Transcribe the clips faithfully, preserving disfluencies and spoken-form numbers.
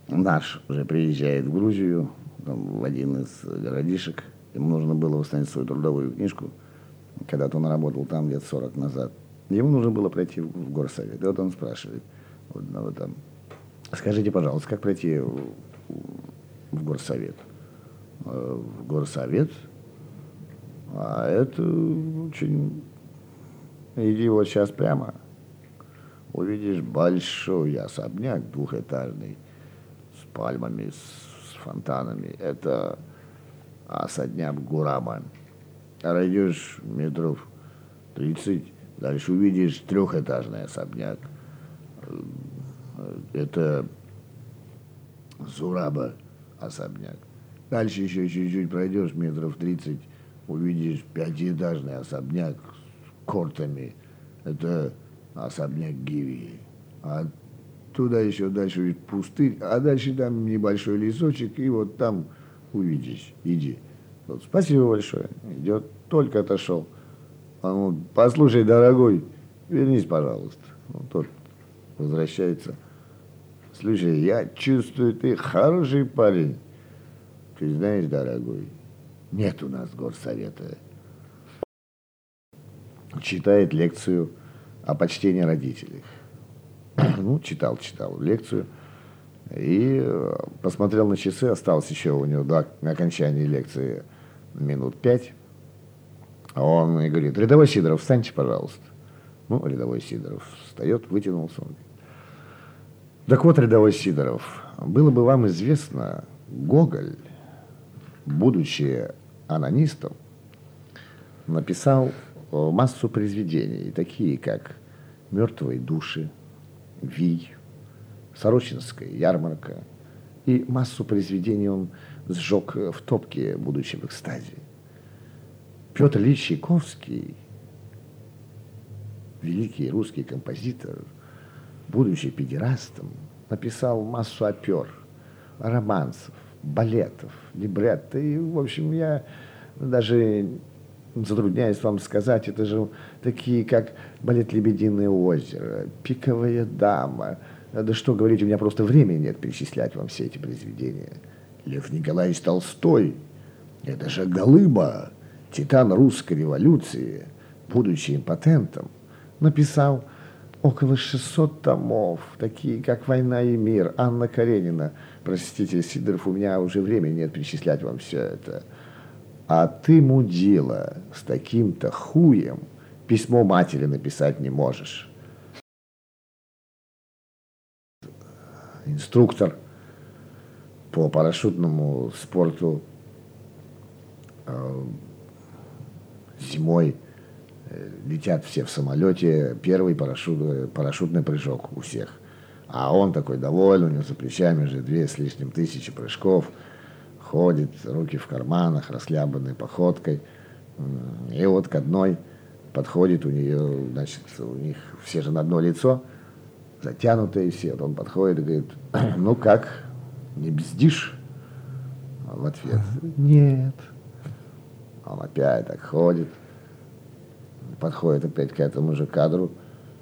Наш уже приезжает в Грузию, там, в один из городишек. Ему нужно было восстановить свою трудовую книжку. Когда-то он работал там лет сорок назад. Ему нужно было пройти в горсовет. И вот он спрашивает вот, ну, там, скажите, пожалуйста, как пройти в, в горсовет? В горсовет? А это очень... Иди вот сейчас прямо. Увидишь большой особняк двухэтажный с пальмами, с фонтанами. Это особняк Гурама. Пройдешь метров тридцать, дальше увидишь трехэтажный особняк. Это Зураба особняк. Дальше еще чуть-чуть пройдешь, метров тридцать, увидишь пятиэтажный особняк с кортами. Это особняк Гивии. А туда еще дальше увидишь пустырь, а дальше там небольшой лесочек, и вот там увидишь. Иди. Вот, спасибо большое. Идет, только отошел. А ну, послушай, дорогой, вернись, пожалуйста. Вот тот возвращается. Слушай, я чувствую, ты хороший парень. Ты знаешь, дорогой, нет у нас горсовета. Читает лекцию о почтении родителей. Ну, читал, читал лекцию. И посмотрел на часы, осталось еще у него до окончания лекции минут пять. А он и говорит: рядовой Сидоров, встаньте, пожалуйста. Ну, рядовой Сидоров встает, вытянулся. Так вот, рядовой Сидоров, было бы вам известно, Гоголь, будучи анонистом, написал массу произведений, такие как «Мертвые души», «Вий», «Сорочинская ярмарка», и массу произведений он сжег в топке, будучи в экстазе. Петр Ильич Чайковский, великий русский композитор, будучи педерастом, написал массу опер, романсов, балетов, либретто. И, в общем, я даже затрудняюсь вам сказать, это же такие, как балет «Лебединое озеро», «Пиковая дама». Да что говорить, у меня просто времени нет перечислять вам все эти произведения. Лев Николаевич Толстой, это же Голыба, титан русской революции, будучи импотентом, написал около шестисот томов, такие как «Война и мир», Анна Каренина. Простите, Сидоров, у меня уже времени нет перечислять вам все это. А ты, мудила, с таким-то хуем письмо матери написать не можешь. Инструктор по парашютному спорту э, зимой э, летят все в самолете, первый парашют, парашютный прыжок у всех. А он такой довольный, у него за плечами уже две с лишним тысячи прыжков, ходит, руки в карманах, расхлябанной походкой. И вот к одной подходит у нее, значит, у них все же на одно лицо, затянутые все. Вот он подходит и говорит: ну как, не бздишь? В ответ: нет. Он опять так ходит, подходит опять к этому же кадру.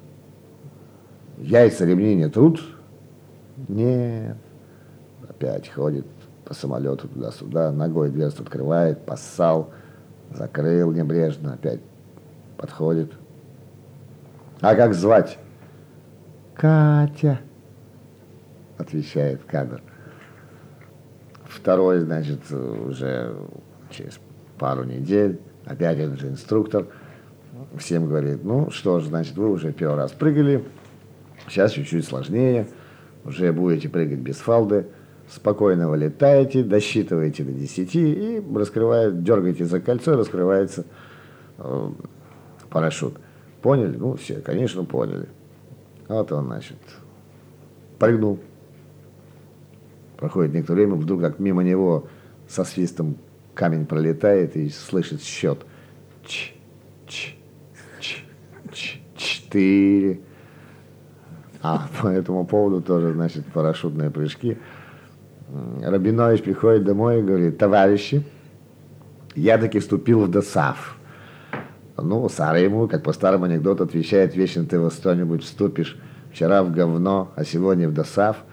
Яйца ремни не трут? Нет. Опять ходит по самолету туда-сюда, ногой дверцу открывает, поссал, закрыл небрежно, опять подходит. А как звать? Катя, отвечает кадр. Второй, значит, уже через пару недель, опять этот же инструктор всем говорит: ну что ж, значит, вы уже первый раз прыгали, сейчас чуть-чуть сложнее, уже будете прыгать без фалды, спокойно вылетаете, досчитываете до десяти и раскрывает, дергаете за кольцо, раскрывается э, парашют. Поняли? Ну, все, конечно, поняли. Вот он, значит, прыгнул. Проходит некоторое время, вдруг как мимо него со свистом камень пролетает и слышит счет. Ч, ч, ч, ч, четыре. А по этому поводу тоже, значит, парашютные прыжки. Рабинович приходит домой и говорит: товарищи, я таки вступил в ДОСААФ. Ну, Сара ему, как по старому анекдоту, отвечает: вечно ты во что-нибудь вступишь. Вчера в говно, а сегодня в ДОСААФ.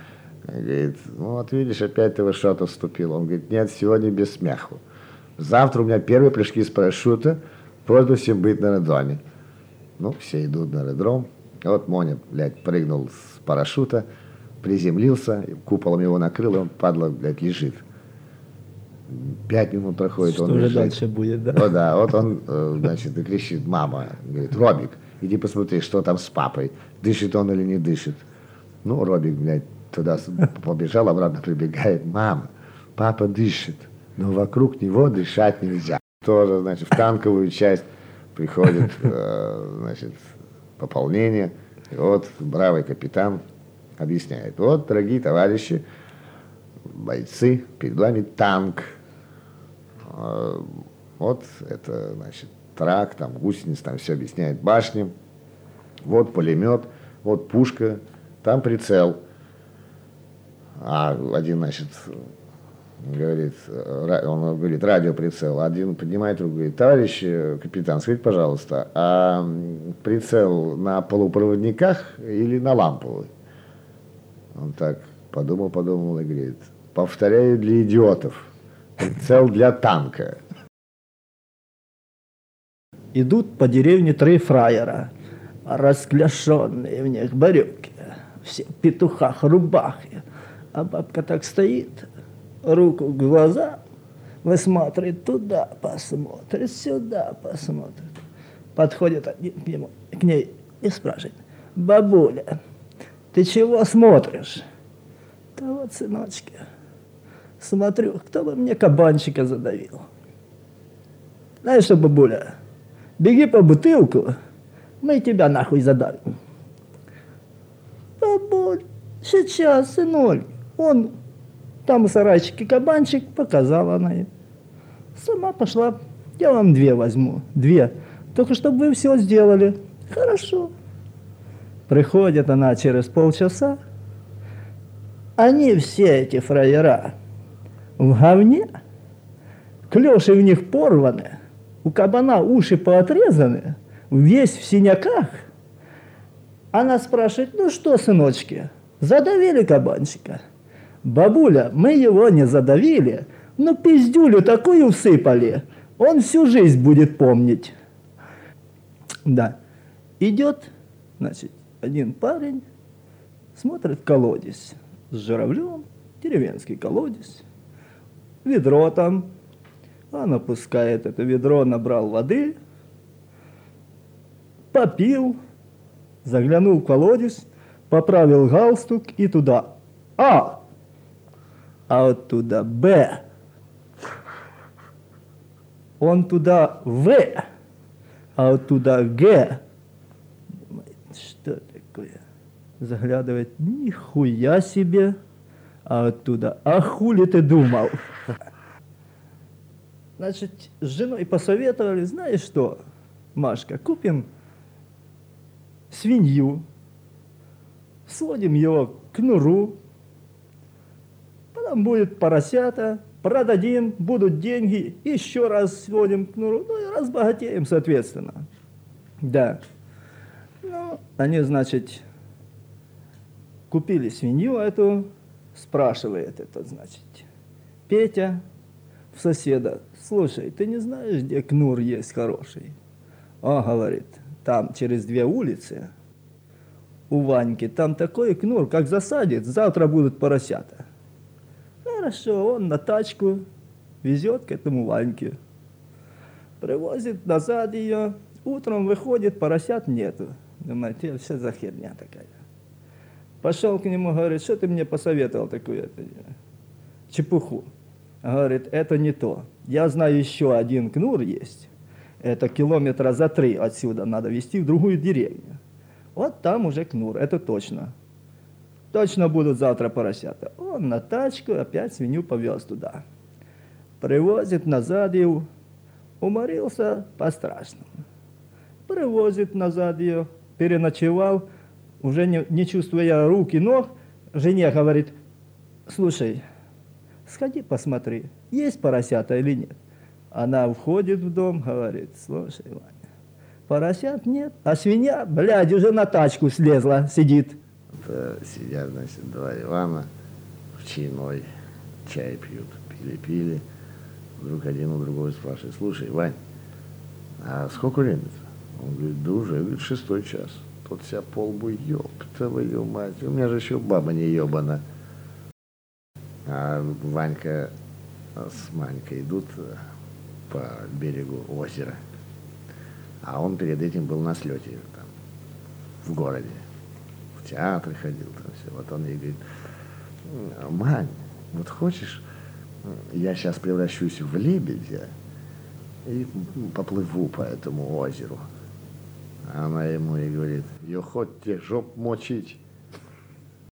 Говорит, ну вот видишь, опять ты во что-то вступил. Он говорит, нет, сегодня без смеху. Завтра у меня первые прыжки с парашюта, просьба всем быть на аэродроме. Ну, все идут на аэродром. Вот Моня, блядь, прыгнул с парашюта, приземлился, куполом его накрыл, и он, падла, блядь, лежит. Пять минут проходит, Что он же лежит. дальше будет, да? Вот, да, вот он, значит, и кричит, мама, говорит, Робик, иди посмотри, что там с папой, дышит он или не дышит. Ну, Робик, блядь, туда побежал, обратно прибегает, мама, папа дышит, но вокруг него дышать нельзя. Тоже, значит, в танковую часть приходит, значит, пополнение, и вот бравый капитан объясняет, вот, дорогие товарищи, бойцы, перед вами танк. Вот это, значит, трак, там гусениц, там все объясняет, башни. Вот пулемет, вот пушка, там прицел. А один, значит, говорит, он говорит, радиоприцел. Один поднимает руку, говорит, товарищ капитан, скажите, пожалуйста, а прицел на полупроводниках или на ламповый? Он так подумал, подумал и говорит, повторяю для идиотов, прицел для танка. Идут по деревне три фраера, расклешенные в них барюки, все в петухах, рубахи. А бабка так стоит, руку к глазам, высматривает, туда посмотрит, сюда посмотрит. Подходит один к, нему, к ней и спрашивает, бабуля, ты чего смотришь? Да вот, сыночки, смотрю, кто бы мне кабанчика задавил. Знаешь что, бабуля, беги по бутылку, мы тебя нахуй задавим. Бабуль, сейчас, сыноль, он там в сарайчике кабанчик, показала она ей. Сама пошла, я вам две возьму, две, только чтобы вы все сделали. Хорошо. Приходит она через полчаса, они все эти фраера в говне, клёши в них порваны, у кабана уши поотрезаны, весь в синяках. Она спрашивает, ну что, сыночки, задавили кабанчика? Бабуля, мы его не задавили, но пиздюлю такую всыпали, он всю жизнь будет помнить. Да, идет, значит, один парень, смотрит колодец с журавлем, деревенский колодец, ведро там, он опускает это ведро, набрал воды, попил, заглянул в колодец, поправил галстук и туда А, а вот туда Б, он туда В, а вот туда Г. Думает, что такое? Заглядывает, нихуя себе, а оттуда, а хули ты думал? Значит, с женой посоветовали, знаешь что, Машка, купим свинью, сводим его к нуру, потом будет поросята, продадим, будут деньги, еще раз сводим к нуру, ну и разбогатеем, соответственно. Да. Ну, они, значит, купили свинью эту, спрашивает этот, значит, Петя в соседа, слушай, ты не знаешь, где кнур есть хороший? Он говорит, там через две улицы у Ваньки, там такой кнур, как засадит, завтра будут поросята. Хорошо, он на тачку везет к этому Ваньке, привозит назад ее, утром выходит, поросят нету. Думаете, что за херня такая? Пошел к нему, говорит, что ты мне посоветовал такую чепуху? Говорит, это не то. Я знаю, еще один кнур есть. Это километра за три отсюда надо везти в другую деревню. Вот там уже кнур, это точно. Точно будут завтра поросята. Он на тачку опять свинью повез туда. Привозит назад ее. Уморился по-страшному. Привозит назад ее. Переночевал. Уже не, не чувствуя рук и ног, жене говорит, слушай, сходи посмотри, есть поросята или нет. Она входит в дом, говорит, слушай, Ваня, поросят нет, а свинья, блядь, уже на тачку слезла, сидит. Это сидят, значит, два Ивана, в чайной чай пьют. Пили-пили. Вдруг один у другого спрашивает: слушай, Вань, а сколько времени-то? Он говорит: да уже, говорит, шестой час. Тот себя полбу, ёб твою мать, у меня же еще баба не ебана. А Ванька с Манькой идут по берегу озера. А он перед этим был на слете там, в городе. В театр ходил, там все. Вот он ей говорит: Мань, вот хочешь, я сейчас превращусь в лебедя и поплыву по этому озеру. А она ему и говорит: ее хоть тебе жоп мочить.